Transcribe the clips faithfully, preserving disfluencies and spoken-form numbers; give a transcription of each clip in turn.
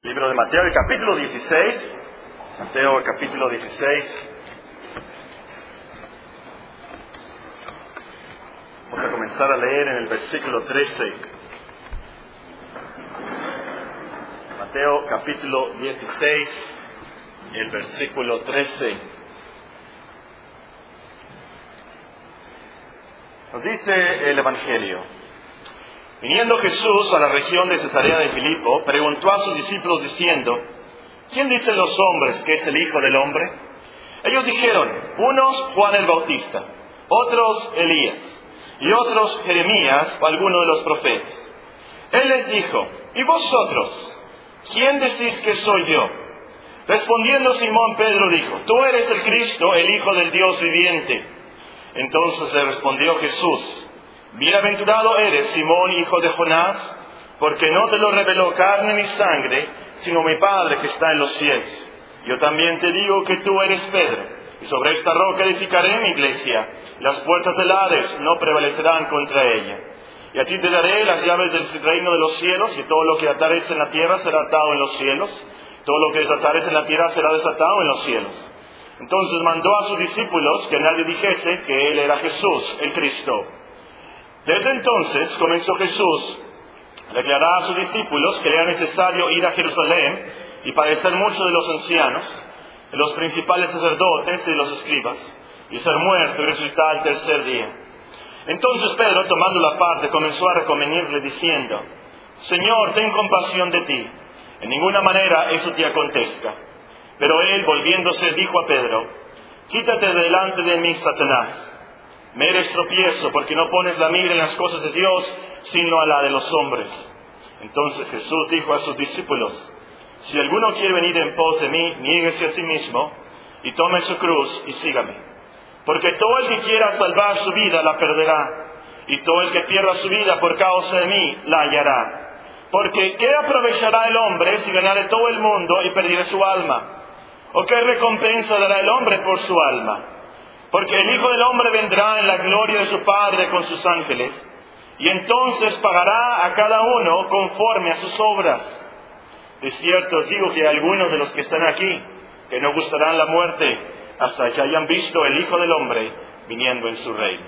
Libro de Mateo, el capítulo dieciséis. Mateo, el capítulo dieciséis. Vamos a comenzar a leer en el versículo trece. Mateo, capítulo dieciséis, el versículo trece. Nos dice el Evangelio: viniendo Jesús a la región de Cesarea de Filipo, preguntó a sus discípulos diciendo: ¿quién dicen los hombres que es el Hijo del Hombre? Ellos dijeron: unos Juan el Bautista, otros Elías, y otros Jeremías o alguno de los profetas. Él les dijo: ¿y vosotros? ¿Quién decís que soy yo? Respondiendo Simón Pedro dijo: tú eres el Cristo, el Hijo del Dios viviente. Entonces le respondió Jesús: bienaventurado eres, Simón, hijo de Jonás, porque no te lo reveló carne ni sangre, sino mi Padre que está en los cielos. Yo también te digo que tú eres Pedro, y sobre esta roca edificaré mi iglesia, y las puertas del Hades no prevalecerán contra ella. Y a ti te daré las llaves del reino de los cielos, y todo lo que atares en la tierra será atado en los cielos, todo lo que desatares en la tierra será desatado en los cielos. Entonces mandó a sus discípulos que nadie dijese que él era Jesús, el Cristo. Desde entonces comenzó Jesús a declarar a sus discípulos que era necesario ir a Jerusalén y padecer mucho de los ancianos, de los principales sacerdotes y de los escribas, y ser muerto y resucitar al tercer día. Entonces Pedro, tomando la parte, comenzó a reconvenirle diciendo: Señor, ten compasión de ti, en ninguna manera eso te acontezca. Pero él, volviéndose, dijo a Pedro: quítate de delante de mí, Satanás. Me eres tropiezo, porque no pones la mira en las cosas de Dios, sino a la de los hombres. Entonces Jesús dijo a sus discípulos: si alguno quiere venir en pos de mí, niéguese a sí mismo, y tome su cruz, y sígame. Porque todo el que quiera salvar su vida, la perderá, y todo el que pierda su vida por causa de mí, la hallará. Porque ¿qué aprovechará el hombre si ganare todo el mundo y perdiere su alma? ¿O qué recompensa dará el hombre por su alma? Porque el Hijo del Hombre vendrá en la gloria de su Padre con sus ángeles, y entonces pagará a cada uno conforme a sus obras. De cierto os digo que hay algunos de los que están aquí que no gustarán la muerte hasta que hayan visto el Hijo del Hombre viniendo en su reino.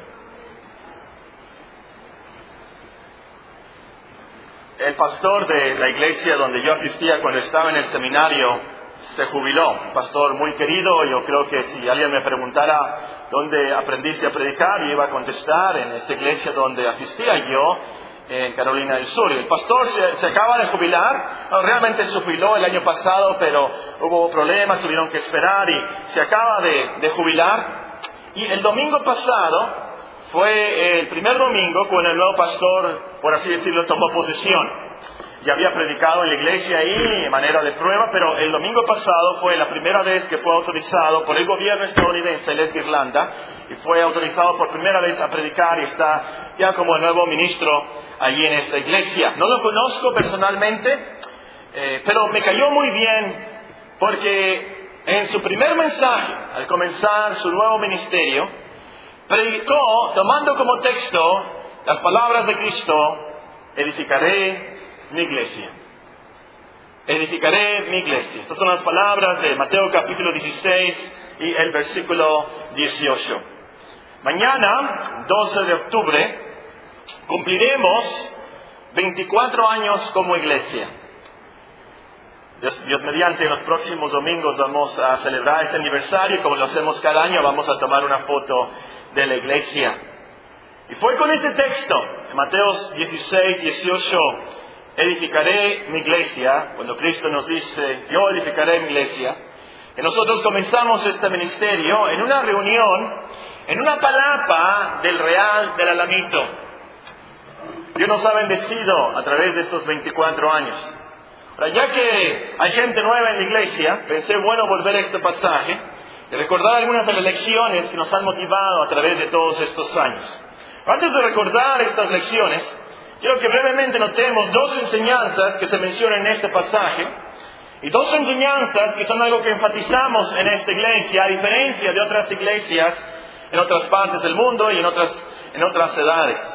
El pastor de la iglesia donde yo asistía cuando estaba en el seminario se jubiló, un pastor muy querido. Yo creo que si alguien me preguntara dónde aprendiste a predicar, yo iba a contestar en esta iglesia donde asistía yo, en Carolina del Sur. El pastor se, se acaba de jubilar, no, realmente se jubiló el año pasado, pero hubo problemas, tuvieron que esperar y se acaba de, de jubilar. Y el domingo pasado fue el primer domingo cuando el nuevo pastor, por así decirlo, tomó posesión. Ya había predicado en la iglesia ahí de manera de prueba, pero el domingo pasado fue la primera vez que fue autorizado por el gobierno estadounidense, él es de Irlanda, y fue autorizado por primera vez a predicar y está ya como el nuevo ministro allí en esta iglesia. No lo conozco personalmente, eh, pero me cayó muy bien porque en su primer mensaje, al comenzar su nuevo ministerio, predicó tomando como texto las palabras de Cristo: edificaré mi iglesia. Edificaré mi iglesia. Estas son las palabras de Mateo capítulo dieciséis y el versículo dieciocho. Mañana, doce de octubre, cumpliremos veinticuatro años como iglesia. Dios, Dios mediante, en los próximos domingos vamos a celebrar este aniversario y como lo hacemos cada año, vamos a tomar una foto de la iglesia. Y fue con este texto, en Mateo dieciséis, dieciocho, edificaré mi iglesia, cuando Cristo nos dice: yo edificaré mi iglesia, que nosotros comenzamos este ministerio en una reunión, en una palapa del Real del Alamito. Dios nos ha bendecido a través de estos veinticuatro años. Ahora, ya que hay gente nueva en la iglesia, pensé bueno volver a este pasaje y recordar algunas de las lecciones que nos han motivado a través de todos estos años. Antes de recordar estas lecciones, quiero que brevemente notemos dos enseñanzas que se mencionan en este pasaje, y dos enseñanzas que son algo que enfatizamos en esta iglesia, a diferencia de otras iglesias en otras partes del mundo y en otras, en otras edades.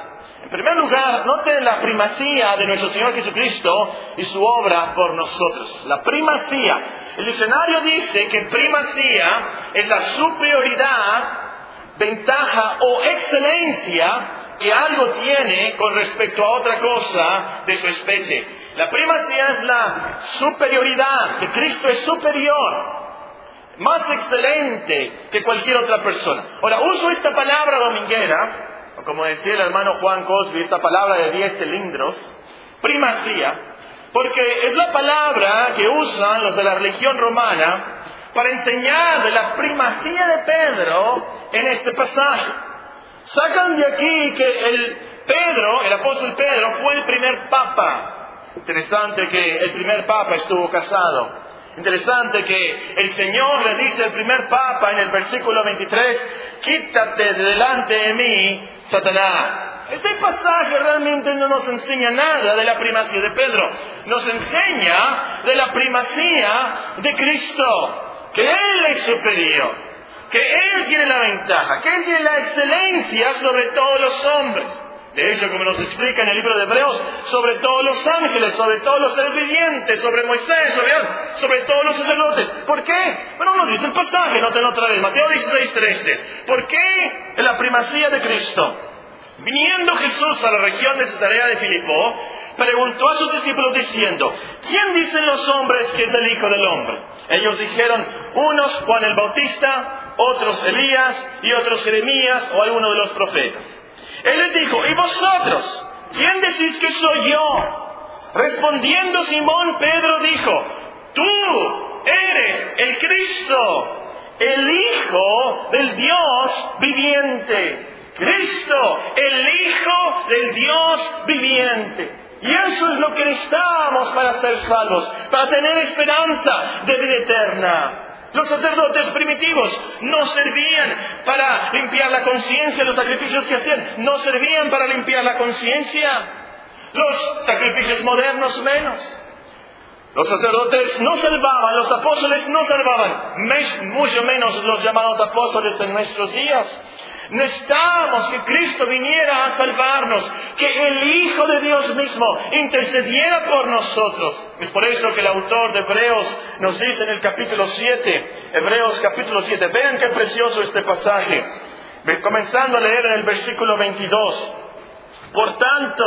En primer lugar, noten la primacía de nuestro Señor Jesucristo y su obra por nosotros. La primacía. El diccionario dice que primacía es la superioridad, ventaja o excelencia que algo tiene con respecto a otra cosa de su especie. La primacía es la superioridad, que Cristo es superior, más excelente que cualquier otra persona. Ahora, uso esta palabra dominguera, o como decía el hermano Juan Cosby, esta palabra de diez cilindros, primacía, porque es la palabra que usan los de la religión romana para enseñar de la primacía de Pedro en este pasaje. Sacan de aquí que el Pedro, el apóstol Pedro, fue el primer papa. Interesante que el primer papa estuvo casado. Interesante que el Señor le dice al primer papa en el versículo veintitrés, quítate de delante de mí, Satanás. Este pasaje realmente no nos enseña nada de la primacía de Pedro. Nos enseña de la primacía de Cristo, que Él es superior, que Él tiene la ventaja, que Él tiene la excelencia sobre todos los hombres. De hecho, como nos explica en el libro de Hebreos, sobre todos los ángeles, sobre todos los seres vivientes, sobre Moisés, sobre, sobre todos los sacerdotes. ¿Por qué? Bueno, nos dice el pasaje, noten otra vez, Mateo dieciséis, trece. ¿Por qué la primacía de Cristo? Viniendo Jesús a la región de Cesarea de Filipo, preguntó a sus discípulos diciendo, ¿quién dicen los hombres que es el Hijo del Hombre? Ellos dijeron, unos Juan el Bautista, otros Elías y otros Jeremías o alguno de los profetas. Él les dijo, ¿y vosotros? ¿Quién decís que soy yo? Respondiendo Simón, Pedro dijo, tú eres el Cristo, el Hijo del Dios viviente. Cristo, el Hijo del Dios viviente. Y eso es lo que necesitamos para ser salvos, para tener esperanza de vida eterna. Los sacerdotes primitivos no servían para limpiar la conciencia, los sacrificios que hacían no servían para limpiar la conciencia. Los sacrificios modernos menos. Los sacerdotes no salvaban, los apóstoles no salvaban, mucho menos los llamados apóstoles en nuestros días. Necesitamos que Cristo viniera a salvarnos, que el Hijo de Dios mismo intercediera por nosotros. Es por eso que el autor de Hebreos nos dice en el capítulo siete, Hebreos capítulo siete, vean qué precioso este pasaje. Comenzando a leer en el versículo veintidós. Por tanto,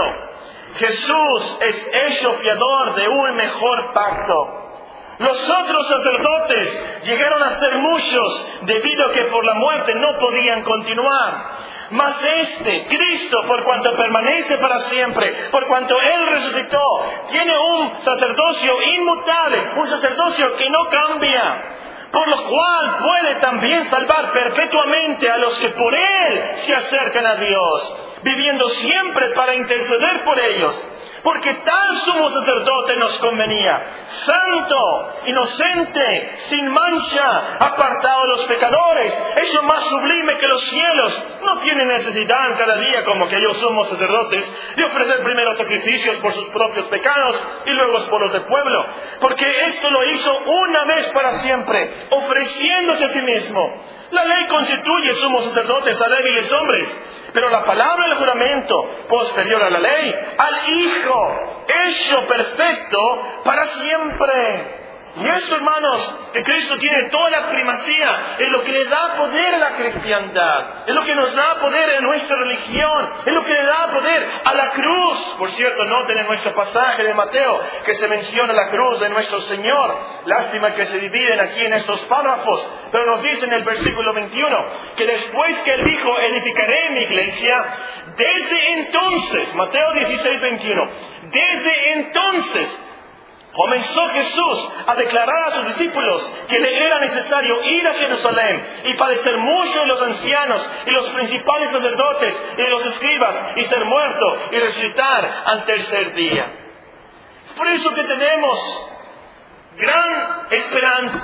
Jesús es hecho fiador de un mejor pacto. Los otros sacerdotes llegaron a ser muchos debido a que por la muerte no podían continuar. Mas este, Cristo, por cuanto permanece para siempre, por cuanto Él resucitó, tiene un sacerdocio inmutable, un sacerdocio que no cambia, por lo cual puede también salvar perpetuamente a los que por Él se acercan a Dios, viviendo siempre para interceder por ellos. Porque tal sumo sacerdote nos convenía, santo, inocente, sin mancha, apartado de los pecadores, hecho más sublime que los cielos. No tiene necesidad cada día, como que ellos somos sacerdotes, de ofrecer primero sacrificios por sus propios pecados y luego por los del pueblo. Porque esto lo hizo una vez para siempre, ofreciéndose a sí mismo. La ley constituye sumos sacerdotes a débiles hombres, pero la palabra del juramento, posterior a la ley, al Hijo, hecho perfecto para siempre. Y esto, hermanos, que Cristo tiene toda la primacía, es lo que le da poder a la cristiandad, es lo que nos da poder en nuestra religión, es lo que le da poder a la cruz. Por cierto, noten en nuestro pasaje de Mateo que se menciona la cruz de nuestro Señor. Lástima que se dividen aquí en estos párrafos, pero nos dice en el versículo veintiuno que después que Él dijo, edificaré mi iglesia, desde entonces, Mateo dieciséis, veintiuno, desde entonces, comenzó Jesús a declarar a sus discípulos que le era necesario ir a Jerusalén y padecer mucho de los ancianos y los principales sacerdotes y de los escribas y ser muerto y resucitar al tercer día. Es por eso que tenemos gran esperanza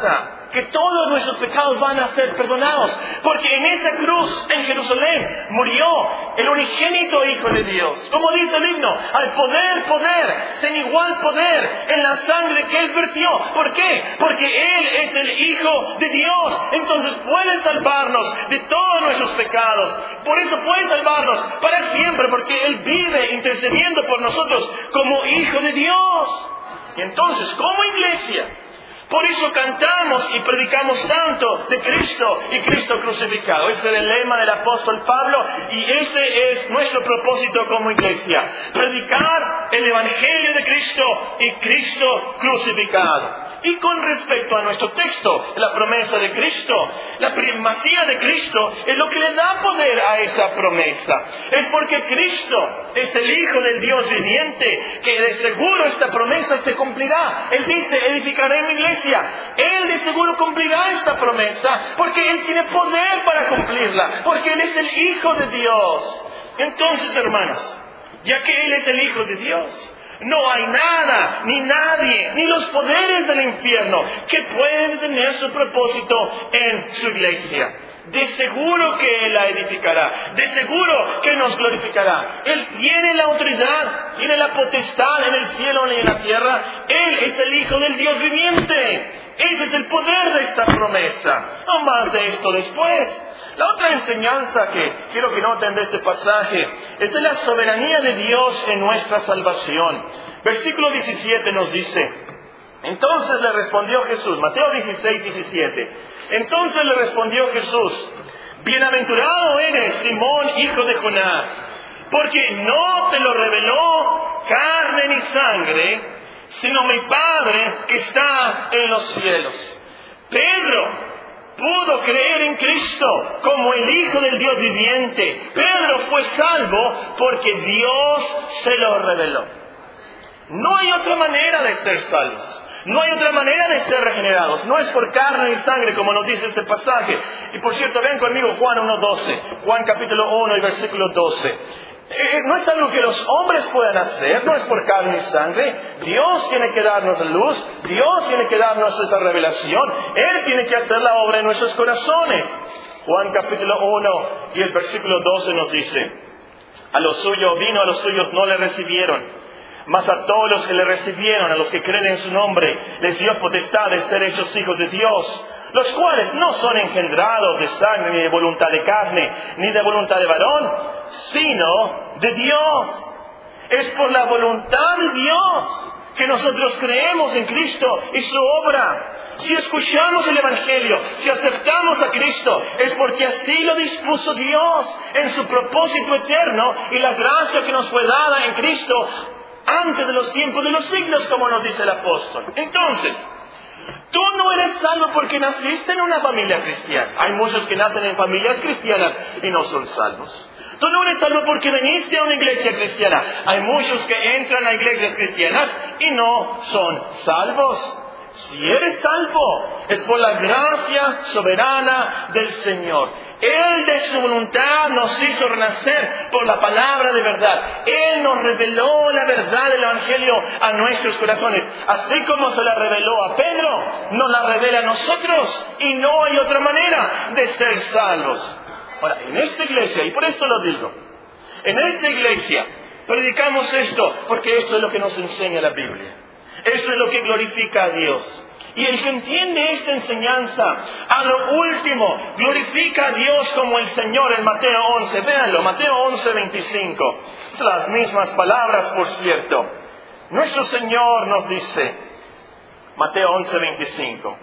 que todos nuestros pecados van a ser perdonados. Porque en esa cruz en Jerusalén murió el unigénito Hijo de Dios. Como dice el himno, al poder, poder, sin igual poder, en la sangre que Él vertió. ¿Por qué? Porque Él es el Hijo de Dios. Entonces puede salvarnos de todos nuestros pecados. Por eso puede salvarnos para siempre, porque Él vive intercediendo por nosotros como Hijo de Dios. Y entonces, como iglesia, por eso cantamos y predicamos tanto de Cristo y Cristo crucificado. Ese es el lema del apóstol Pablo y ese es nuestro propósito como iglesia. Predicar el Evangelio de Cristo y Cristo crucificado. Y con respecto a nuestro texto, la promesa de Cristo, la primacía de Cristo es lo que le da poder a esa promesa. Es porque Cristo es el Hijo del Dios viviente, que de seguro esta promesa se cumplirá. Él dice, edificaré mi iglesia. Él de seguro cumplirá esta promesa, porque Él tiene poder para cumplirla, porque Él es el Hijo de Dios. Entonces, hermanos, ya que Él es el Hijo de Dios, no hay nada, ni nadie, ni los poderes del infierno que pueden tener su propósito en su iglesia. De seguro que Él la edificará, de seguro que nos glorificará. Él tiene la autoridad, tiene la potestad en el cielo y en la tierra. Él es el Hijo del Dios viviente. Ese es el poder de esta promesa. No más de esto después. La otra enseñanza que quiero que noten de este pasaje es de la soberanía de Dios en nuestra salvación. Versículo diecisiete nos dice: entonces le respondió Jesús, Mateo dieciséis, diecisiete. Entonces le respondió Jesús: bienaventurado eres, Simón, hijo de Jonás, porque no te lo reveló carne ni sangre, sino mi Padre que está en los cielos. Pedro pudo creer en Cristo como el Hijo del Dios viviente. Pedro fue salvo porque Dios se lo reveló. No hay otra manera de ser salvos. No hay otra manera de ser regenerados. No es por carne y sangre, como nos dice este pasaje. Y por cierto, ven conmigo Juan uno doce. Juan capítulo uno y versículo doce. Eh, no es algo que los hombres puedan hacer. No es por carne y sangre. Dios tiene que darnos la luz. Dios tiene que darnos esa revelación. Él tiene que hacer la obra en nuestros corazones. Juan capítulo uno y el versículo doce nos dice: a los suyos vino, a los suyos no le recibieron. Mas a todos los que le recibieron, a los que creen en su nombre, les dio potestad de ser hechos hijos de Dios, los cuales no son engendrados de sangre, ni de voluntad de carne, ni de voluntad de varón, sino de Dios. Es por la voluntad de Dios que nosotros creemos en Cristo y su obra. Si escuchamos el Evangelio, si aceptamos a Cristo, es porque así lo dispuso Dios en su propósito eterno y la gracia que nos fue dada en Cristo antes de los tiempos de los siglos, como nos dice el apóstol. Entonces, tú no eres salvo porque naciste en una familia cristiana. Hay muchos que nacen en familias cristianas y no son salvos. Tú no eres salvo porque viniste a una iglesia cristiana. Hay muchos que entran a iglesias cristianas y no son salvos. Si eres salvo, es por la gracia soberana del Señor. Él de su voluntad nos hizo renacer por la palabra de verdad. Él nos reveló la verdad del Evangelio a nuestros corazones. Así como se la reveló a Pedro, nos la revela a nosotros. Y no hay otra manera de ser salvos. Ahora, en esta iglesia, y por esto lo digo, en esta iglesia predicamos esto porque esto es lo que nos enseña la Biblia. Esto es lo que glorifica a Dios. Y el que entiende esta enseñanza, a lo último, glorifica a Dios como el Señor en Mateo once. Véanlo, Mateo once, veinticinco. Las mismas palabras, por cierto. Nuestro Señor nos dice, Mateo once, veinticinco.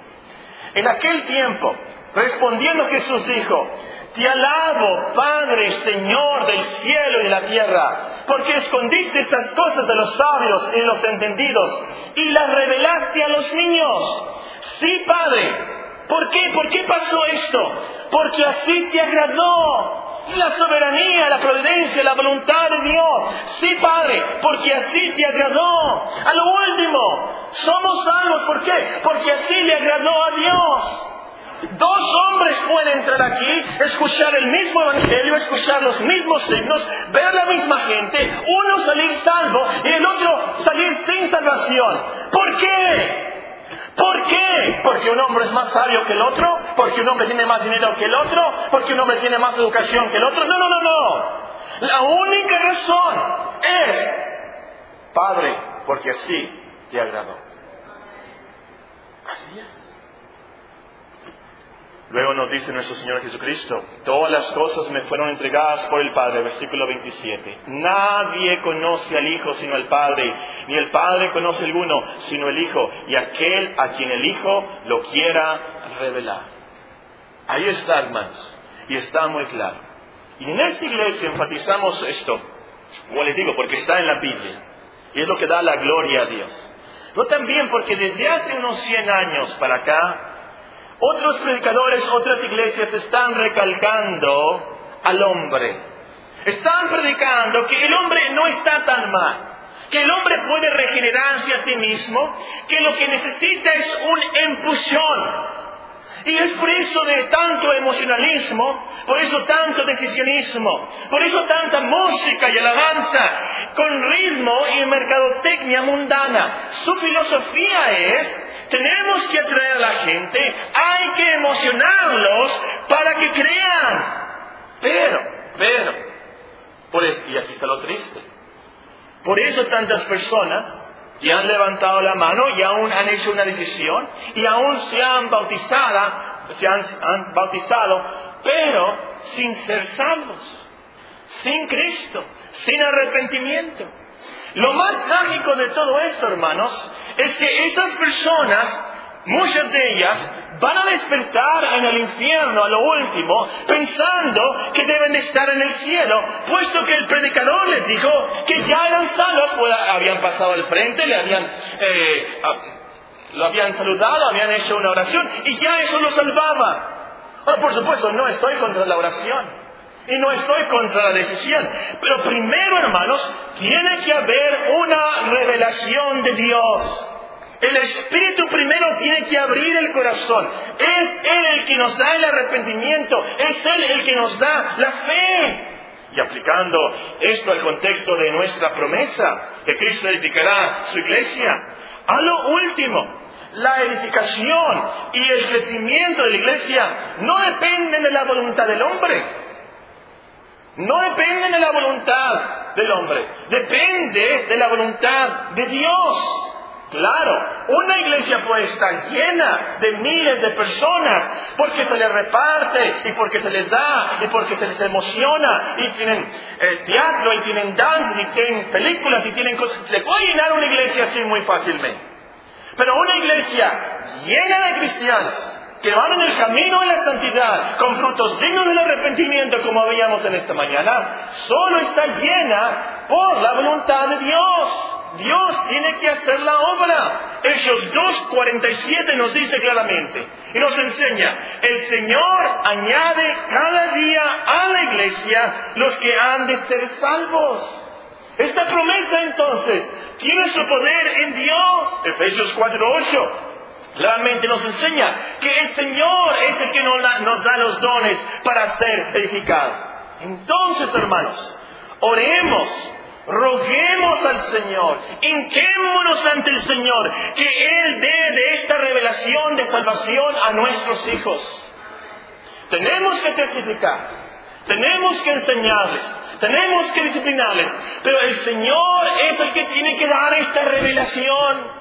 En aquel tiempo, respondiendo Jesús dijo: te alabo, Padre, Señor del cielo y de la tierra, porque escondiste estas cosas de los sabios y de los entendidos y las revelaste a los niños. Sí, Padre. ¿Por qué? ¿Por qué pasó esto? Porque así te agradó. La soberanía, la providencia, la voluntad de Dios. Sí, Padre, porque así te agradó. A lo último, somos salvos. ¿Por qué? Porque así le agradó a Dios. Dos hombres pueden entrar aquí, escuchar el mismo evangelio, escuchar los mismos signos, ver la misma gente, uno salir salvo y el otro salir sin salvación. ¿Por qué? ¿Por qué? Porque porque un hombre es más sabio que el otro, porque un hombre tiene más dinero que el otro, porque un hombre tiene más educación que el otro. No, no, no, no. La única razón es, Padre, porque así te agradó. Así es. Luego nos dice nuestro Señor Jesucristo, todas las cosas me fueron entregadas por el Padre, versículo veintisiete. Nadie conoce al Hijo sino el Padre, ni el Padre conoce alguno sino el Hijo, y aquel a quien el Hijo lo quiera revelar. Ahí está, hermanos, y está muy claro. Y en esta iglesia enfatizamos esto, como les digo, porque está en la Biblia, y es lo que da la gloria a Dios. Pero también porque desde hace unos cien años para acá, otros predicadores, otras iglesias están recalcando al hombre. Están predicando que el hombre no está tan mal, que el hombre puede regenerarse a sí mismo, que lo que necesita es un empujón. Y es por eso de tanto emocionalismo, por eso tanto decisionismo, por eso tanta música y alabanza con ritmo y mercadotecnia mundana. Su filosofía es, tenemos que atraer a la gente, hay que emocionarlos para que crean. Pero, pero, por eso, y aquí está lo triste, por eso tantas personas que han levantado la mano y aún han hecho una decisión y aún se han bautizado, se han, han bautizado, pero sin ser salvos, sin Cristo, sin arrepentimiento. Lo más trágico de todo esto, hermanos, es que estas personas, muchas de ellas, van a despertar en el infierno a lo último, pensando que deben de estar en el cielo, puesto que el predicador les dijo que ya eran salvos, pues habían pasado al frente, le habían, eh, lo habían saludado, habían hecho una oración, y ya eso los salvaba. Ahora, por supuesto, no estoy contra la oración, y no estoy contra la decisión, pero primero, hermanos, tiene que haber una revelación de Dios. El Espíritu primero tiene que abrir el corazón. Es Él el que nos da el arrepentimiento. Es Él el que nos da la fe. Y aplicando esto al contexto de nuestra promesa, que Cristo edificará su iglesia, a lo último, la edificación y el crecimiento de la iglesia no dependen de la voluntad del hombre. No dependen de la voluntad del hombre. Depende de la voluntad de Dios. Claro, una iglesia puede estar llena de miles de personas porque se les reparte y porque se les da y porque se les emociona y tienen eh, teatro y tienen danza y tienen películas y tienen cosas. Se puede llenar una iglesia así muy fácilmente. Pero una iglesia llena de cristianos que van en el camino de la santidad con frutos dignos del arrepentimiento, como veíamos en esta mañana, solo está llena por la voluntad de Dios. Dios tiene que hacer la obra. Hechos dos cuarenta y siete nos dice claramente y nos enseña: el Señor añade cada día a la iglesia los que han de ser salvos. Esta promesa entonces tiene su poder en Dios. Efesios cuatro ocho claramente nos enseña que el Señor es el que nos da, nos da los dones para ser edificados. Entonces, hermanos, oremos, roguemos al Señor, hinquémonos ante el Señor, que Él dé de esta revelación de salvación a nuestros hijos. Tenemos que testificar, tenemos que enseñarles, tenemos que disciplinarles, pero el Señor es el que tiene que dar esta revelación.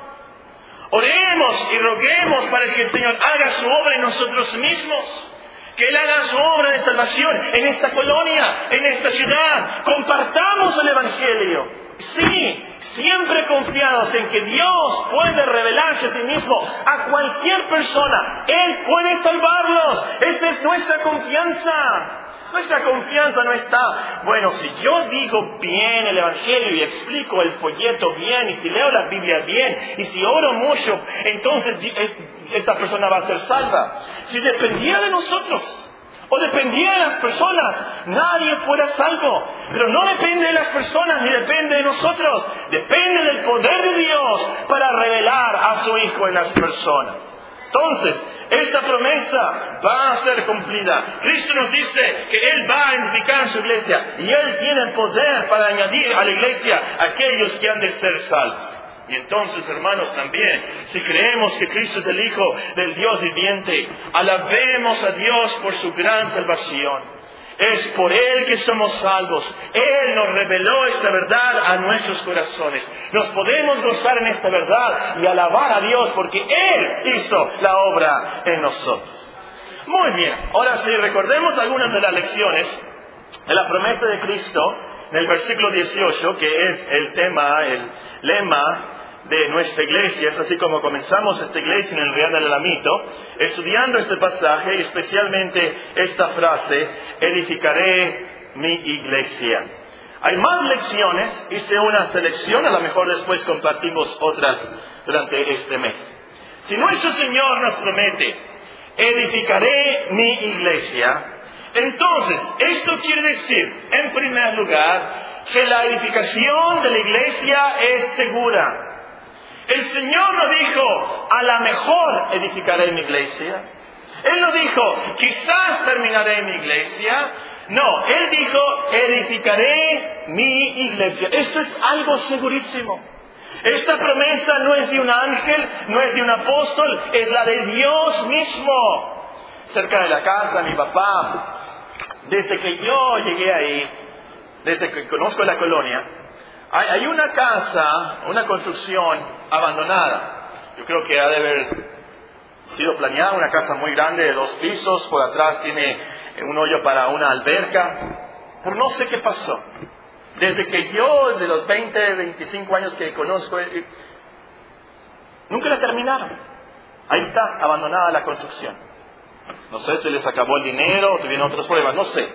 Oremos y roguemos para que el Señor haga su obra en nosotros mismos. Que Él haga su obra de salvación en esta colonia, en esta ciudad. Compartamos el Evangelio. Sí, siempre confiados en que Dios puede revelarse a sí mismo a cualquier persona. Él puede salvarlos. Esa es nuestra confianza. Nuestra confianza no está, bueno, si yo digo bien el Evangelio y explico el folleto bien, y si leo la Biblia bien, y si oro mucho, entonces esta persona va a ser salva. Si dependiera de nosotros, o dependiera de las personas, nadie fuera salvo. Pero no depende de las personas, ni depende de nosotros. Depende del poder de Dios para revelar a su Hijo en las personas. Entonces, esta promesa va a ser cumplida. Cristo nos dice que Él va a edificar su iglesia y Él tiene el poder para añadir a la iglesia a aquellos que han de ser salvos. Y entonces, hermanos, también, si creemos que Cristo es el Hijo del Dios viviente, alabemos a Dios por su gran salvación. Es por Él que somos salvos. Él nos reveló esta verdad a nuestros corazones. Nos podemos gozar en esta verdad y alabar a Dios porque Él hizo la obra en nosotros. Muy bien, ahora sí, recordemos algunas de las lecciones de la promesa de Cristo en el versículo dieciocho, que es el tema, el lema de nuestra iglesia. Es así como comenzamos esta iglesia en el Real del Alamito, estudiando este pasaje y especialmente esta frase: edificaré mi iglesia. Hay más lecciones, hice una selección, a lo mejor después compartimos otras durante este mes. Si nuestro Señor nos promete: edificaré mi iglesia, entonces esto quiere decir, en primer lugar, que la edificación de la iglesia es segura. El Señor no dijo: a lo mejor edificaré mi iglesia. Él no dijo: quizás terminaré mi iglesia. No, Él dijo: edificaré mi iglesia. Esto es algo segurísimo. Esta promesa no es de un ángel, no es de un apóstol, es la de Dios mismo. Cerca de la casa de mi papá, desde que yo llegué ahí, desde que conozco la colonia, hay, hay una casa, una construcción abandonada. Yo creo que ha de haber sido planeada, una casa muy grande de dos pisos, por atrás tiene un hoyo para una alberca, pero no sé qué pasó. Desde que yo, de los veinte, veinticinco años que conozco, eh, nunca la terminaron. Ahí está, abandonada la construcción. No sé si les acabó el dinero o tuvieron otros problemas, no sé.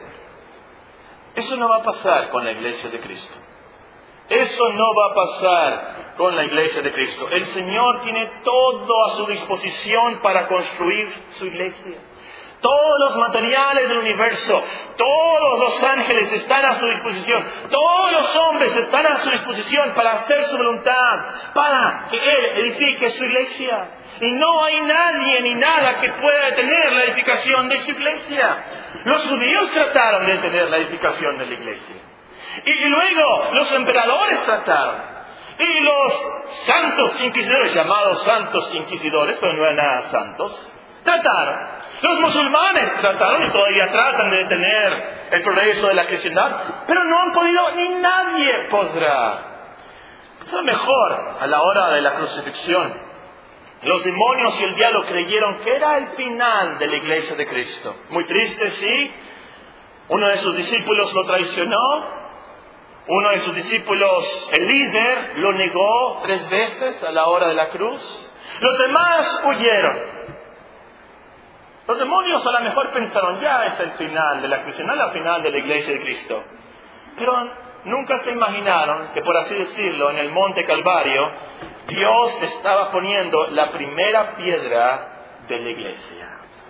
Eso no va a pasar con la iglesia de Cristo. Eso no va a pasar con la iglesia de Cristo. El Señor tiene todo a su disposición para construir su iglesia. Todos los materiales del universo, todos los ángeles están a su disposición. Todos los hombres están a su disposición para hacer su voluntad, para que Él edifique su iglesia. Y no hay nadie ni nada que pueda detener la edificación de su iglesia. Los judíos trataron de detener la edificación de la iglesia. Y, y luego los emperadores trataron. Y los santos inquisidores, llamados santos inquisidores, pero no eran nada santos, trataron. Los musulmanes trataron y todavía tratan de detener el progreso de la cristiandad, pero no han podido, ni nadie podrá. A lo mejor, a la hora de la crucifixión, los demonios y el diablo creyeron que era el final de la iglesia de Cristo. Muy triste, sí. Uno de sus discípulos lo traicionó. Uno de sus discípulos, el líder, lo negó tres veces a la hora de la cruz. Los demás huyeron. Los demonios a lo mejor pensaron: ya es el final de la cristiandad, el final de la iglesia de Cristo. Pero nunca se imaginaron que, por así decirlo, en el monte Calvario, Dios estaba poniendo la primera piedra de la iglesia.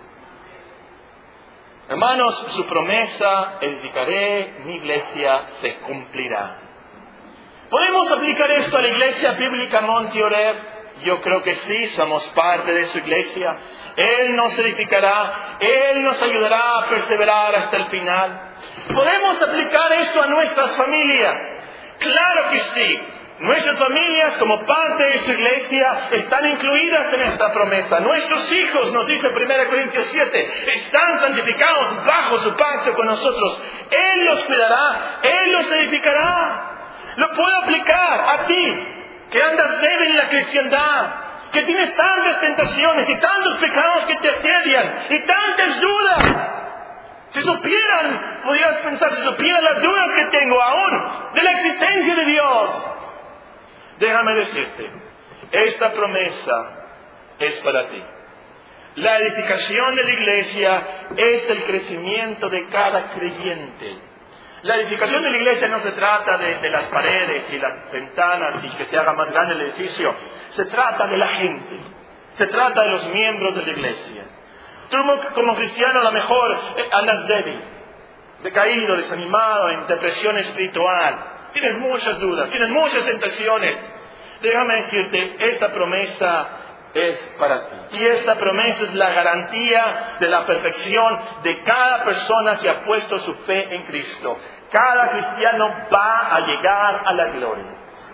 Hermanos, su promesa: edificaré mi iglesia, se cumplirá. ¿Podemos aplicar esto a la iglesia bíblica Monte Oreb? Yo creo que sí, somos parte de su iglesia. Él nos edificará, Él nos ayudará a perseverar hasta el final. ¿Podemos aplicar esto a nuestras familias? Claro que sí. Nuestras familias, como parte de su iglesia, están incluidas en esta promesa. Nuestros hijos, nos dice primera Corintios siete, están santificados bajo su pacto con nosotros. Él los cuidará, Él los edificará. Lo puedo aplicar a ti, que andas débil en la cristiandad, que tienes tantas tentaciones y tantos pecados que te asedian y tantas dudas. Si supieran, podrías pensar, si supieran las dudas que tengo aún de la existencia de Dios. Déjame decirte, esta promesa es para ti. La edificación de la iglesia es el crecimiento de cada creyente. La edificación de la iglesia no se trata de, de las paredes y las ventanas y que se haga más grande el edificio. Se trata de la gente. Se trata de los miembros de la iglesia. Tú como, como cristiano a lo mejor eh, andas débil, decaído, desanimado, en depresión espiritual. Tienes muchas dudas, tienes muchas tentaciones. Déjame decirte, esta promesa es para ti. Y esta promesa es la garantía de la perfección de cada persona que ha puesto su fe en Cristo. Cada cristiano va a llegar a la gloria.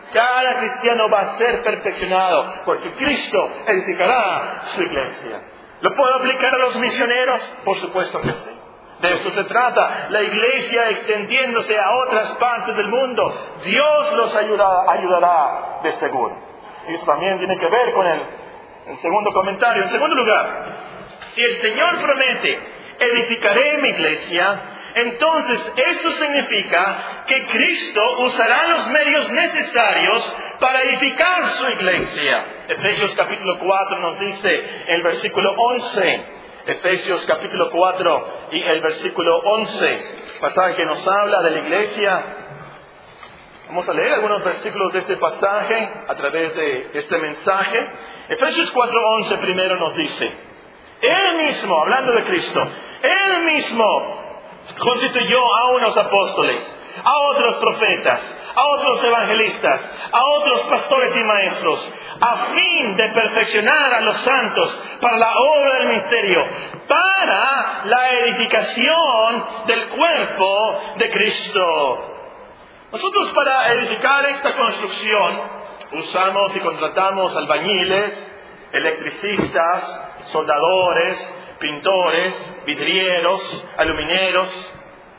Cada cristiano va a ser perfeccionado porque Cristo edificará su iglesia. ¿Lo puedo aplicar a los misioneros? Por supuesto que sí. De eso se trata. La iglesia extendiéndose a otras partes del mundo. Dios los ayuda, ayudará de seguro. Y eso también tiene que ver con el, el segundo comentario. En segundo lugar, si el Señor promete, edificaré mi iglesia, entonces esto significa que Cristo usará los medios necesarios para edificar su iglesia. Efesios capítulo cuatro nos dice en el versículo once, Efesios capítulo cuatro y el versículo once, pasaje que nos habla de la iglesia. Vamos a leer algunos versículos de este pasaje a través de este mensaje. Efesios cuatro once primero nos dice: Él mismo, hablando de Cristo, Él mismo constituyó a unos apóstoles, a otros profetas, a otros evangelistas, a otros pastores y maestros, a fin de perfeccionar a los santos para la obra del ministerio, para la edificación del cuerpo de Cristo. Nosotros, para edificar esta construcción, usamos y contratamos albañiles, electricistas, soldadores, pintores, vidrieros, alumineros.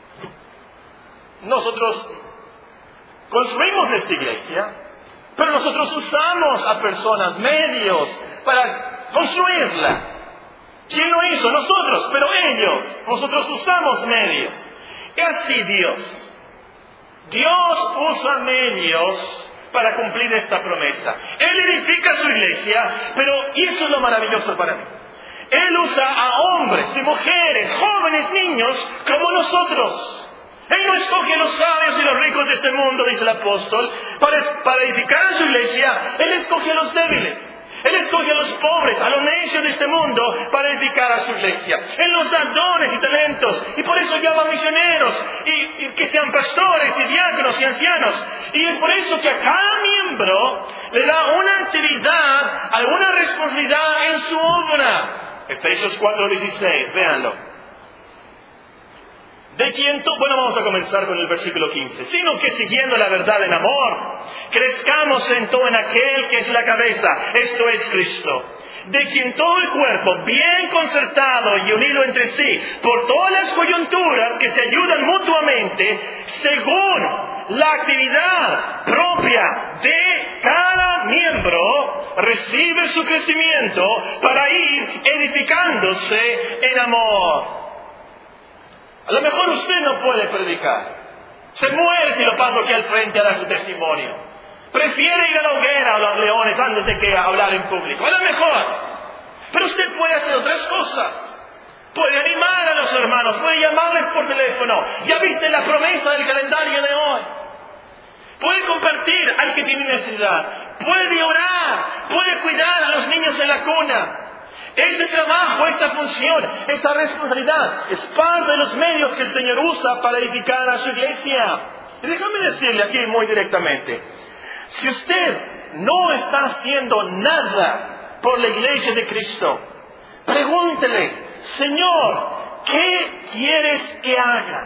Nosotros construimos esta iglesia, pero nosotros usamos a personas, medios, para construirla. ¿Quién lo hizo? Nosotros, pero ellos. Nosotros usamos medios. Y así Dios. Dios usa medios para cumplir esta promesa. Él edifica su iglesia, pero eso es lo maravilloso para mí. Él usa a hombres y mujeres, jóvenes, niños, como nosotros. Él no escoge a los sabios y los ricos de este mundo, dice el apóstol, para, para edificar a su iglesia. Él escoge a los débiles. Él escoge a los pobres, a los necios de este mundo, para edificar a su iglesia. Él nos da dones y talentos, y por eso llama misioneros, y, y que sean pastores y diáconos y ancianos. Y es por eso que a cada miembro le da una actividad, alguna responsabilidad en su obra. Efesios cuatro dieciséis, véanlo. De quien tú, bueno, vamos a comenzar con el versículo quince. Sino que siguiendo la verdad en amor, crezcamos en todo en aquel que es la cabeza, esto es Cristo. De quien todo el cuerpo, bien concertado y unido entre sí, por todas las coyunturas que se ayudan mutuamente, según la actividad propia de cada miembro, recibe su crecimiento para ir edificándose en amor. A lo mejor usted no puede predicar. Se muere si lo paso aquí al frente a dar su testimonio. Prefiere ir a la hoguera o a los leones antes de que hablar en público. A lo mejor. Pero usted puede hacer otras cosas. Puede animar a los hermanos. Puede llamarles por teléfono. Ya viste la promesa del calendario de hoy. Puede compartir al que tiene necesidad. Puede orar. Puede cuidar a los niños en la cuna. Ese trabajo, esa función, esa responsabilidad es parte de los medios que el Señor usa para edificar a su iglesia. Y déjame decirle aquí muy directamente, si usted no está haciendo nada por la iglesia de Cristo, pregúntele: Señor, ¿qué quieres que haga?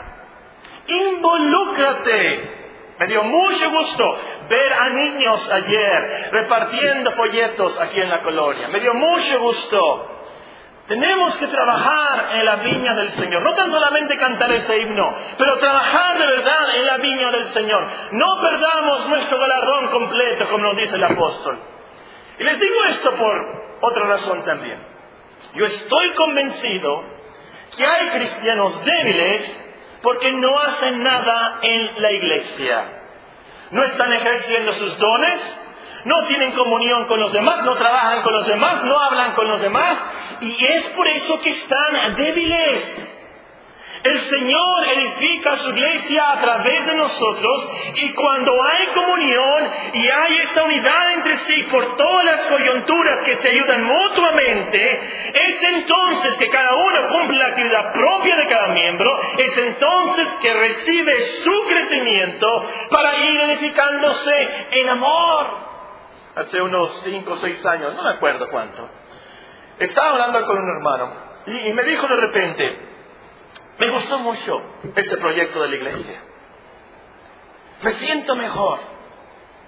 Involúcrate. Me dio mucho gusto ver a niños ayer repartiendo folletos aquí en la colonia. Me dio mucho gusto. Tenemos que trabajar en la viña del Señor. No tan solamente cantar ese himno, pero trabajar de verdad en la viña del Señor. No perdamos nuestro galardón completo, como nos dice el apóstol. Y les digo esto por otra razón también. Yo estoy convencido que hay cristianos débiles porque no hacen nada en la iglesia. No están ejerciendo sus dones, no tienen comunión con los demás, no trabajan con los demás, no hablan con los demás, y es por eso que están débiles. El Señor edifica su iglesia a través de nosotros, y cuando hay comunión y hay esa unidad entre sí por todas las coyunturas que se ayudan mutuamente, es entonces que cada uno cumple la actividad propia de cada miembro, es entonces que recibe su crecimiento para ir edificándose en amor. Hace unos cinco o seis años, no me acuerdo cuánto, estaba hablando con un hermano y, y me dijo de repente: me gustó mucho este proyecto de la iglesia. Me siento mejor.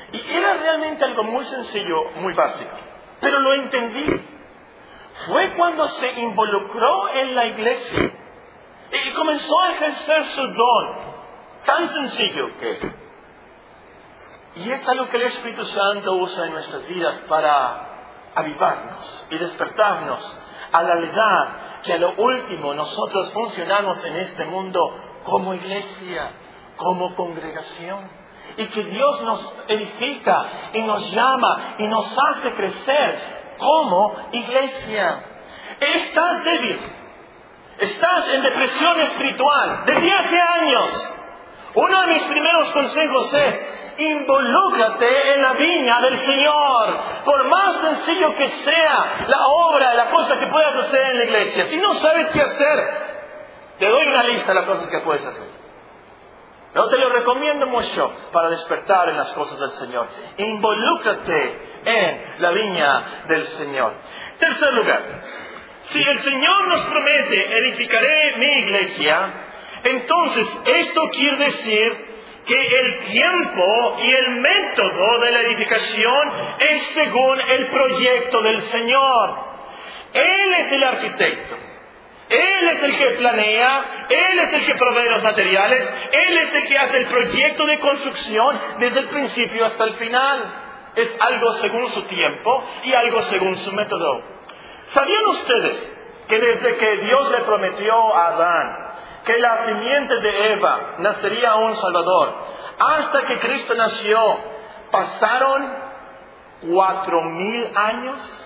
Y era realmente algo muy sencillo, muy básico. Pero lo entendí. Fue cuando se involucró en la iglesia y comenzó a ejercer su don. Tan sencillo que. Y es algo que el Espíritu Santo usa en nuestras vidas para avivarnos y despertarnos a la realidad que a lo último nosotros funcionamos en este mundo como iglesia, como congregación. Y que Dios nos edifica y nos llama y nos hace crecer como iglesia. Estás débil. Estás en depresión espiritual desde hace años. Uno de mis primeros consejos es: involúcrate en la viña del Señor. Por más sencillo que sea la obra, la cosa que puedas hacer en la iglesia. Si no sabes qué hacer, te doy una lista de las cosas que puedes hacer. Yo te lo recomiendo mucho para despertar en las cosas del Señor. Involúcrate en la viña del Señor. Tercer lugar, si el Señor nos promete edificaré mi iglesia, entonces esto quiere decir que el tiempo y el método de la edificación es según el proyecto del Señor. Él es el arquitecto. Él es el que planea, Él es el que provee los materiales, Él es el que hace el proyecto de construcción desde el principio hasta el final. Es algo según su tiempo y algo según su método. ¿Sabían ustedes que desde que Dios le prometió a Adán que la simiente de Eva nacería un Salvador, hasta que Cristo nació, pasaron cuatro mil años?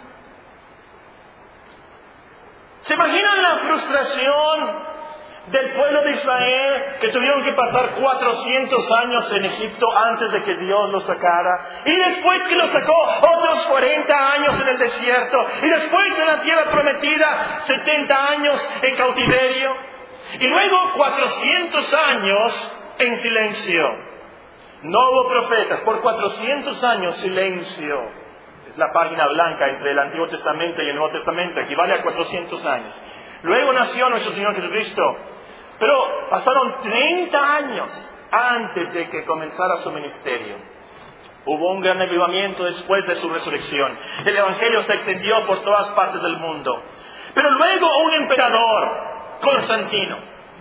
¿Se imaginan la frustración del pueblo de Israel que tuvieron que pasar cuatrocientos años en Egipto antes de que Dios los sacara? Y después que los sacó, otros cuarenta años en el desierto. Y después en la tierra prometida, setenta años en cautiverio. Y luego cuatrocientos años en silencio. No hubo profetas. Por cuatrocientos años silencio. Es la página blanca entre el Antiguo Testamento y el Nuevo Testamento, equivale a cuatrocientos años. Luego nació nuestro Señor Jesucristo, pero pasaron treinta años antes de que comenzara su ministerio. Hubo un gran avivamiento después de su resurrección. El Evangelio se extendió por todas partes del mundo. Pero luego un emperador, Constantino,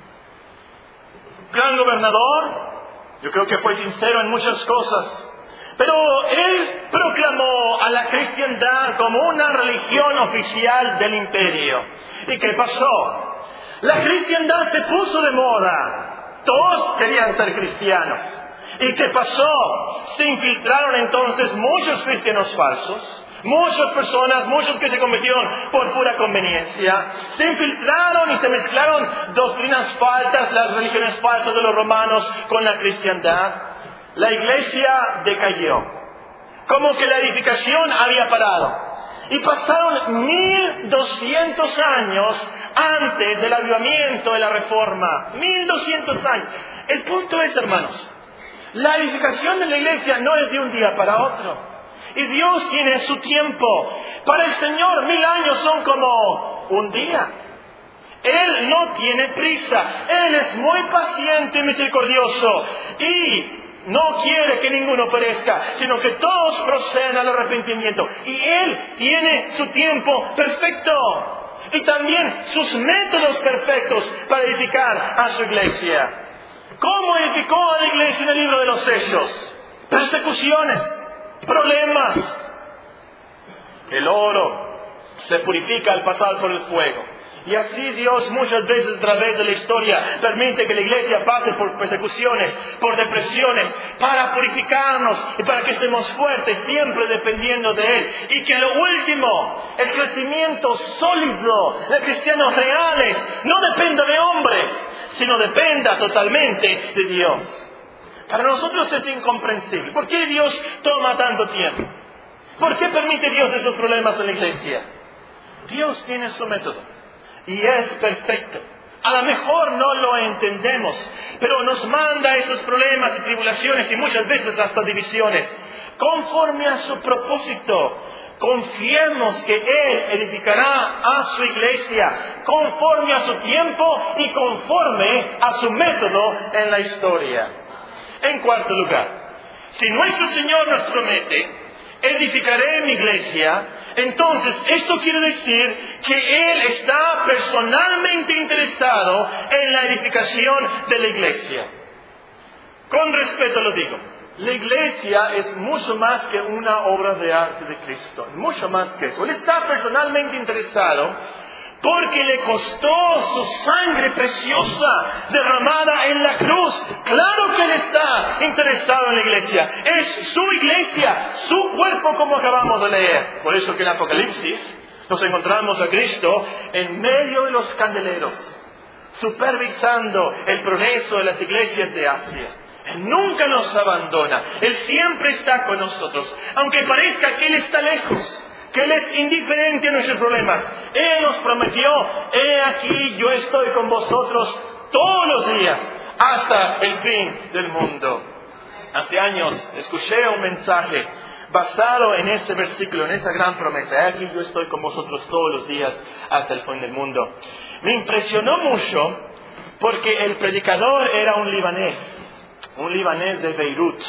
gran gobernador, yo creo que fue sincero en muchas cosas, pero él proclamó a la cristiandad como una religión oficial del imperio. ¿Y qué pasó? La cristiandad se puso de moda. Todos querían ser cristianos. ¿Y qué pasó? Se infiltraron entonces muchos cristianos falsos. Muchas personas, muchos que se convirtieron por pura conveniencia. Se infiltraron y se mezclaron doctrinas falsas, las religiones falsas de los romanos con la cristiandad. La iglesia decayó, como que la edificación había parado. Y pasaron mil doscientos años antes del avivamiento de la Reforma. Mil doscientos años. El punto es, hermanos, la edificación de la iglesia no es de un día para otro. Y Dios tiene su tiempo. Para el Señor mil años son como un día. Él no tiene prisa. Él es muy paciente y misericordioso. Y no quiere que ninguno perezca, sino que todos procedan al arrepentimiento. Y Él tiene su tiempo perfecto. Y también sus métodos perfectos para edificar a su iglesia. ¿Cómo edificó a la iglesia en el libro de los Hechos? Persecuciones, problemas. El oro se purifica al pasar por el fuego. Y así Dios muchas veces a través de la historia permite que la iglesia pase por persecuciones, por depresiones, para purificarnos y para que estemos fuertes, siempre dependiendo de Él. Y que lo último, el crecimiento sólido de cristianos reales, no dependa de hombres, sino dependa totalmente de Dios. Para nosotros es incomprensible. ¿Por qué Dios toma tanto tiempo? ¿Por qué permite Dios esos problemas en la iglesia? Dios tiene su método. Y es perfecto. A lo mejor no lo entendemos, pero nos manda esos problemas y tribulaciones y muchas veces hasta divisiones, conforme a su propósito. Confiemos que Él edificará a su iglesia conforme a su tiempo y conforme a su método en la historia. En cuarto lugar, Si nuestro Señor nos promete, edificaré mi iglesia, entonces esto quiere decir que Él está personalmente interesado en la edificación de la iglesia. Con respeto lo digo. La iglesia es mucho más que una obra de arte de Cristo. Mucho más que eso. Él está personalmente interesado porque le costó su sangre preciosa derramada en la cruz. Claro que Él está interesado en la iglesia. Es su iglesia, su cuerpo, como acabamos de leer. Por eso que en Apocalipsis nos encontramos a Cristo en medio de los candeleros, supervisando el progreso de las iglesias de Asia. Él nunca nos abandona. Él siempre está con nosotros. Aunque parezca que Él está lejos, que Él es indiferente a nuestros problemas. Él nos prometió: he aquí, yo estoy con vosotros todos los días hasta el fin del mundo. Hace años escuché un mensaje basado en ese versículo, en esa gran promesa: he aquí, yo estoy con vosotros todos los días hasta el fin del mundo. Me impresionó mucho porque el predicador era un libanés, un libanés de Beirut.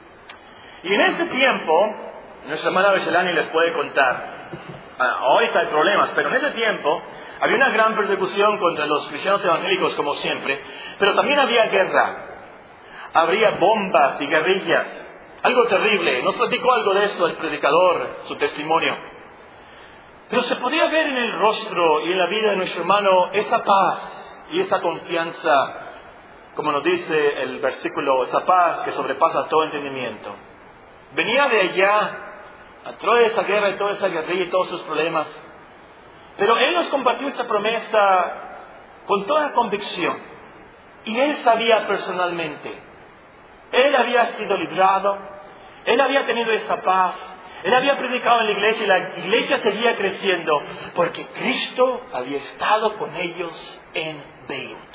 Y en ese tiempo, nuestra hermana Bechelani les puede contar, ah, ahorita hay problemas, pero en ese tiempo había una gran persecución contra los cristianos evangélicos, como siempre, pero también había guerra, habría bombas y guerrillas, algo terrible. Nos platicó algo de eso el predicador, su testimonio. Pero se podía ver en el rostro y en la vida de nuestro hermano esa paz y esa confianza, como nos dice el versículo, esa paz que sobrepasa todo entendimiento. Venía de allá, a toda esa guerra y toda esa guerrilla y todos sus problemas. Pero Él nos compartió esta promesa con toda convicción. Y Él sabía personalmente. Él había sido librado. Él había tenido esa paz. Él había predicado en la iglesia y la iglesia seguía creciendo porque Cristo había estado con ellos en Beirut.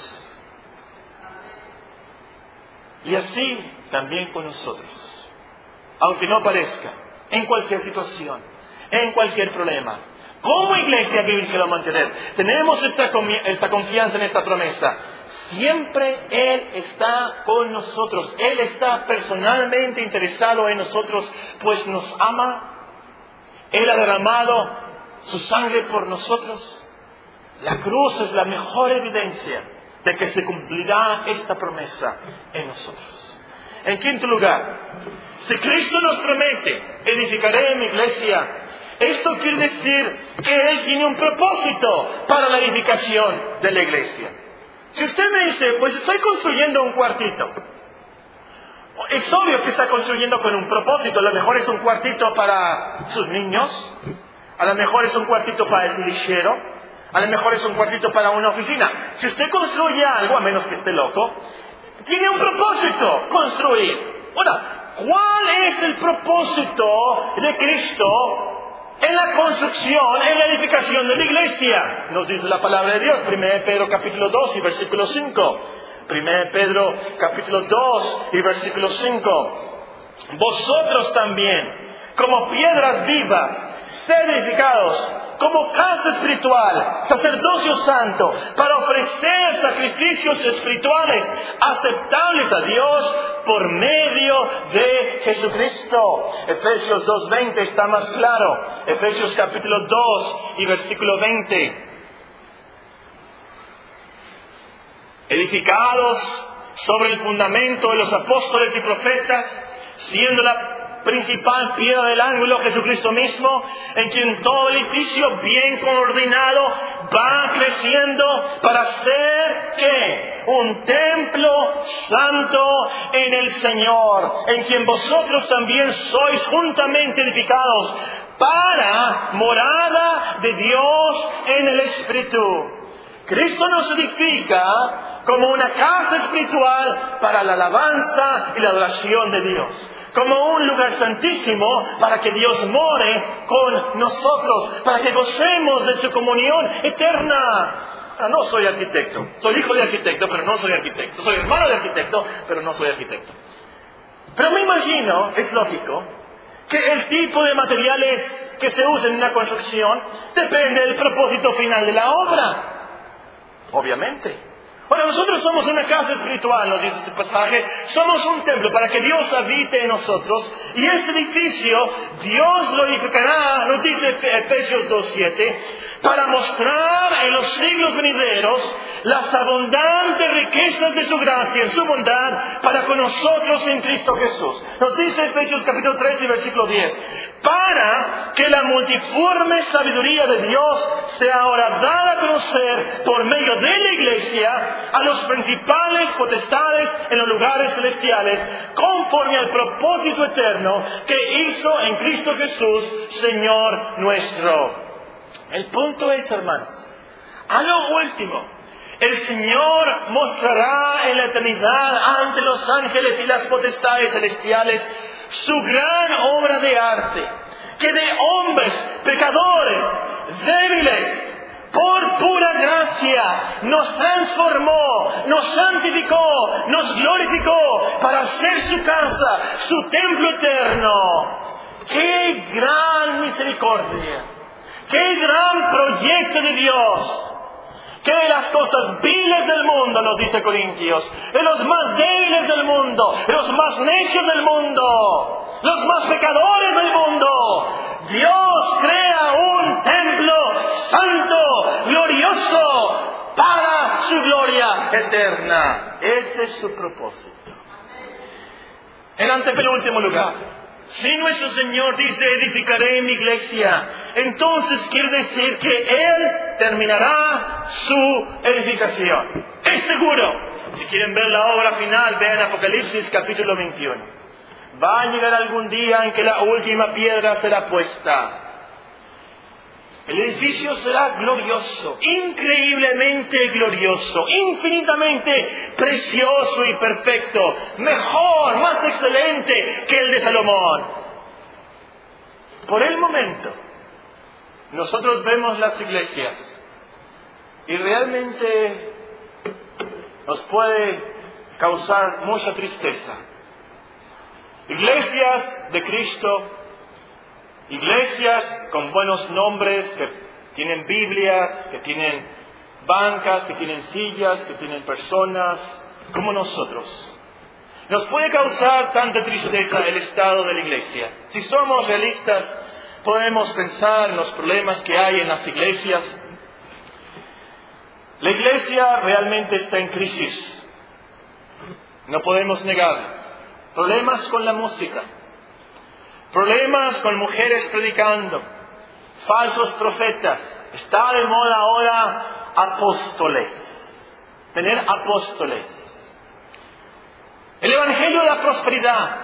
Y así también con nosotros. Aunque no parezca, en cualquier situación, en cualquier problema, como iglesia bíblica lo mantener, tenemos esta, esta confianza en esta promesa. Siempre Él está con nosotros. Él está personalmente interesado en nosotros, pues nos ama. Él ha derramado su sangre por nosotros. La cruz es la mejor evidencia de que se cumplirá esta promesa en nosotros. En quinto lugar, si Cristo nos promete: edificaré mi iglesia, esto quiere decir que Él tiene un propósito para la edificación de la iglesia. Si usted me dice: pues estoy construyendo un cuartito, es obvio que está construyendo con un propósito. A lo mejor es un cuartito para sus niños, a lo mejor es un cuartito para el lixero, a lo mejor es un cuartito para una oficina. Si usted construye algo, a menos que esté loco, tiene un propósito: construir. Ahora, ¿cuál es el propósito de Cristo en la construcción, en la edificación de la iglesia? Nos dice la palabra de Dios, primera de Pedro capítulo dos y versículo cinco. primera de Pedro capítulo dos y versículo cinco. Vosotros también, como piedras vivas, sed edificados como casa espiritual, sacerdocio santo, para ofrecer sacrificios espirituales aceptables a Dios por medio de Jesucristo. Efesios dos veinte está más claro. Efesios capítulo dos y versículo veinte. Edificados sobre el fundamento de los apóstoles y profetas, siendo la principal piedra del ángulo Jesucristo mismo, en quien todo el edificio bien coordinado va creciendo para ser ¿qué? Un templo santo en el Señor, en quien vosotros también sois juntamente edificados para morada de Dios en el Espíritu. Cristo nos edifica como una casa espiritual para la alabanza y la adoración de Dios, como un lugar santísimo para que Dios more con nosotros, para que gocemos de su comunión eterna. Ah, no soy arquitecto, soy hijo de arquitecto, pero no soy arquitecto, soy hermano de arquitecto, pero no soy arquitecto. Pero me imagino, es lógico, que el tipo de materiales que se usen en una construcción depende del propósito final de la obra. Obviamente. Ahora, nosotros somos una casa espiritual, nos dice este pasaje. Somos un templo para que Dios habite en nosotros. Y este edificio, Dios lo edificará, nos dice Efesios dos siete, para mostrar en los siglos venideros las abundantes riquezas de su gracia, en su bondad, para con nosotros en Cristo Jesús. Nos dice Efesios capítulo tres y versículo diez. Para que la multiforme sabiduría de Dios sea ahora dada a conocer por medio de la Iglesia a los principales potestades en los lugares celestiales, conforme al propósito eterno que hizo en Cristo Jesús, Señor nuestro. El punto es, hermanos, a lo último, el Señor mostrará en la eternidad ante los ángeles y las potestades celestiales su gran obra de arte, que de hombres pecadores, débiles, por pura gracia, nos transformó, nos santificó, nos glorificó para hacer su casa, su templo eterno. ¡Qué gran misericordia! ¡Qué gran proyecto de Dios! Que de las cosas viles del mundo, nos dice Corintios, de los más débiles del mundo, de los más necios del mundo, los más pecadores del mundo, Dios crea un templo santo, glorioso, para su gloria eterna. Ese es su propósito. En antepenúltimo lugar, si nuestro Señor dice, edificaré mi iglesia, entonces quiere decir que Él terminará su edificación. Es seguro. Si quieren ver la obra final, vean Apocalipsis capítulo veintiuno. Va a llegar algún día en que la última piedra será puesta. El edificio será glorioso, increíblemente glorioso, infinitamente precioso y perfecto, mejor, más excelente que el de Salomón. Por el momento, nosotros vemos las iglesias y realmente nos puede causar mucha tristeza. Iglesias de Cristo, iglesias con buenos nombres, que tienen Biblias, que tienen bancas, que tienen sillas, que tienen personas, como nosotros. Nos puede causar tanta tristeza el estado de la iglesia. Si somos realistas, podemos pensar en los problemas que hay en las iglesias. La iglesia realmente está en crisis. No podemos negarlo. Problemas con la música. Problemas con mujeres predicando, falsos profetas. Está de moda ahora apóstoles, tener apóstoles. El evangelio de la prosperidad.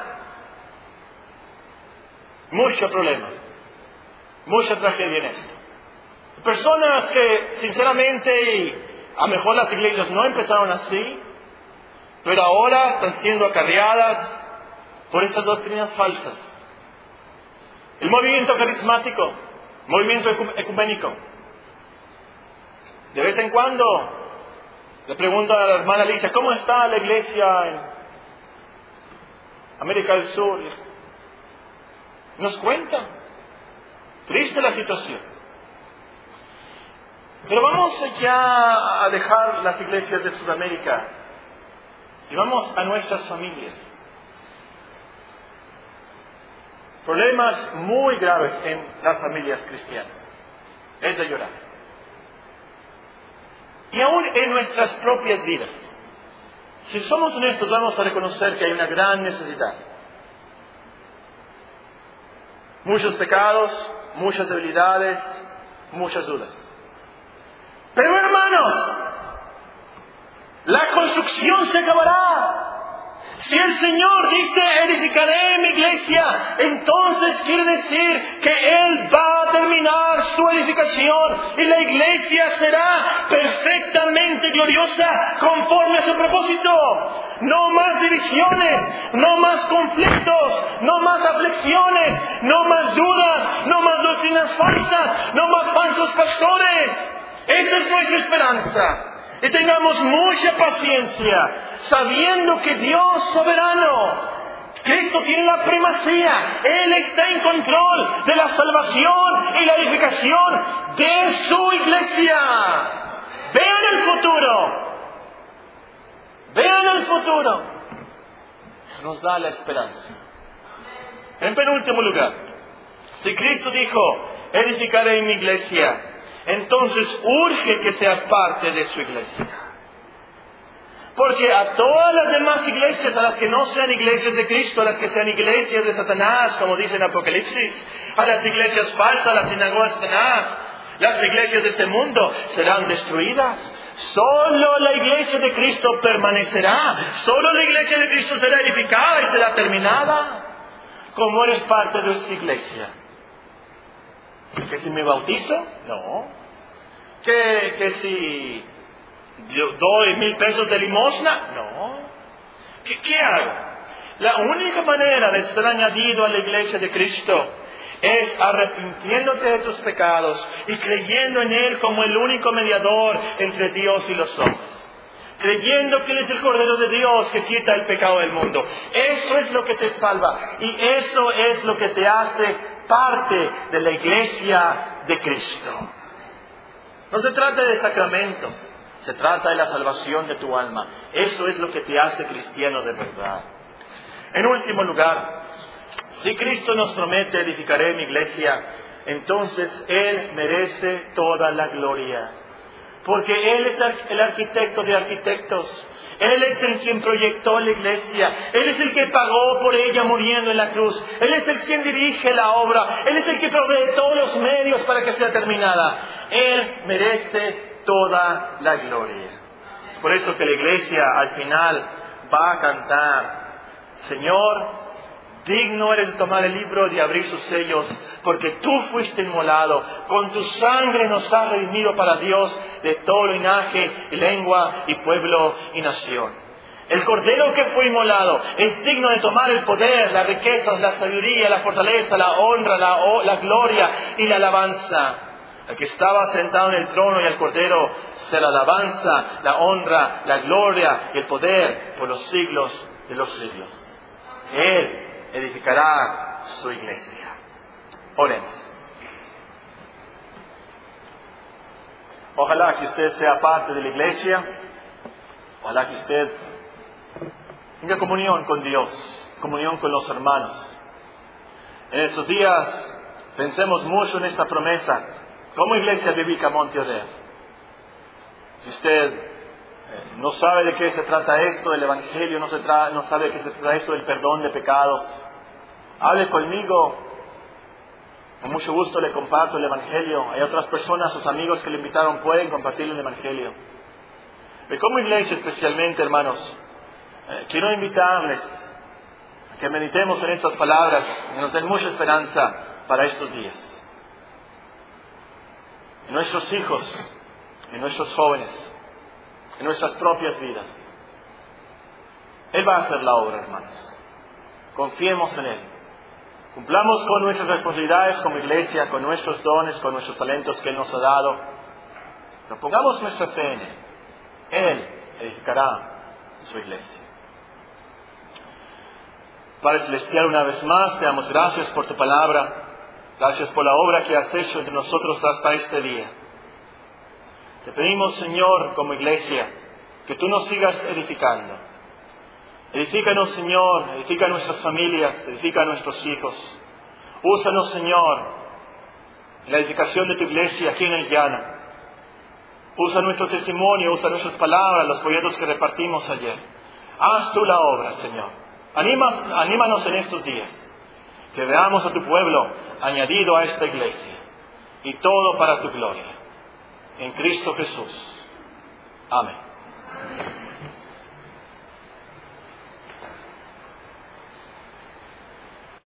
Mucho problema, mucha tragedia en esto. Personas que sinceramente, y a lo mejor las iglesias no empezaron así, pero ahora están siendo acarreadas por estas doctrinas falsas. El movimiento carismático, movimiento ecuménico. De vez en cuando le pregunto a la hermana Alicia, ¿cómo está la iglesia en América del Sur? Nos cuenta. Triste la situación. Pero vamos ya a dejar las iglesias de Sudamérica y vamos a nuestras familias. Problemas muy graves en las familias cristianas. Es de llorar. Y aún en nuestras propias vidas. Si somos honestos, vamos a reconocer que hay una gran necesidad. Muchos pecados, muchas debilidades, muchas dudas. Pero hermanos, la construcción se acabará. Si el Señor dice, edificaré mi iglesia, entonces quiere decir que Él va a terminar su edificación y la iglesia será perfectamente gloriosa conforme a su propósito. No más divisiones, no más conflictos, no más aflicciones, no más dudas, no más doctrinas falsas, no más falsos pastores. Esa es nuestra esperanza. Y tengamos mucha paciencia, sabiendo que Dios soberano, Cristo tiene la primacía. Él está en control de la salvación y la edificación de su iglesia. Vean el futuro. en el futuro. Nos da la esperanza. En penúltimo lugar, si Cristo dijo, edificaré mi iglesia, entonces urge que seas parte de su iglesia. Porque a todas las demás iglesias, a las que no sean iglesias de Cristo, a las que sean iglesias de Satanás, como dice en Apocalipsis, a las iglesias falsas, a las sinagogas de Satanás, las iglesias de este mundo serán destruidas. Solo la iglesia de Cristo permanecerá. Solo la iglesia de Cristo será edificada y será terminada. Como eres parte de esta iglesia. ¿Que si me bautizo? No. ¿Que, que si yo doy mil pesos de limosna? No. ¿Qué, qué hago? La única manera de ser añadido a la iglesia de Cristo es arrepintiéndote de tus pecados y creyendo en Él como el único mediador entre Dios y los hombres. Creyendo que Él es el Cordero de Dios que quita el pecado del mundo. Eso es lo que te salva. Y eso es lo que te hace parte de la iglesia de Cristo. No se trata de sacramentos. Se trata de la salvación de tu alma. Eso es lo que te hace cristiano de verdad. En último lugar, si Cristo nos promete edificaré mi iglesia, entonces Él merece toda la gloria. Porque Él es el arquitecto de arquitectos. Él es el quien proyectó la iglesia. Él es el que pagó por ella muriendo en la cruz. Él es el quien dirige la obra. Él es el que provee todos los medios para que sea terminada. Él merece toda la gloria. Por eso que la iglesia al final va a cantar, Señor, digno eres de tomar el libro y de abrir sus sellos, porque tú fuiste inmolado, con tu sangre nos has redimido para Dios de todo linaje y lengua y pueblo y nación. El Cordero que fue inmolado es digno de tomar el poder, las riquezas, la sabiduría, la fortaleza, la honra, la, la gloria y la alabanza. El que estaba sentado en el trono y el Cordero sea la alabanza, la honra, la gloria y el poder por los siglos de los siglos. Él edificará su iglesia. Oremos. Ojalá que usted sea parte de la iglesia. Ojalá que usted tenga comunión con Dios, comunión con los hermanos. En estos días pensemos mucho en esta promesa. Como iglesia bíblica Monte Oreb. Si usted no sabe de qué se trata esto del Evangelio, no, se tra- no sabe de qué se trata esto del perdón de pecados, hable conmigo. Con mucho gusto le comparto el Evangelio. Hay otras personas, sus amigos que le invitaron, pueden compartir el Evangelio. Y como iglesia especialmente, hermanos, eh, quiero invitarles a que meditemos en estas palabras y nos den mucha esperanza para estos días. En nuestros hijos, en nuestros jóvenes, en nuestras propias vidas. Él va a hacer la obra, hermanos. Confiemos en Él. Cumplamos con nuestras responsabilidades como iglesia, con nuestros dones, con nuestros talentos que Él nos ha dado. Pero pongamos nuestra fe en Él. Él edificará su iglesia. Padre Celestial, una vez más te damos gracias por tu palabra. Gracias por la obra que has hecho entre nosotros hasta este día. Te pedimos, Señor, como iglesia, que tú nos sigas edificando. Edifícanos, Señor, edifica nuestras familias, edifica a nuestros hijos. Úsanos, Señor, en la edificación de tu iglesia aquí en el llano. Usa nuestro testimonio, usa nuestras palabras, los folletos que repartimos ayer. Haz tú la obra, Señor. Anímanos, anímanos en estos días. Que veamos a tu pueblo añadido a esta iglesia. Y todo para tu gloria. En Cristo Jesús. Amén.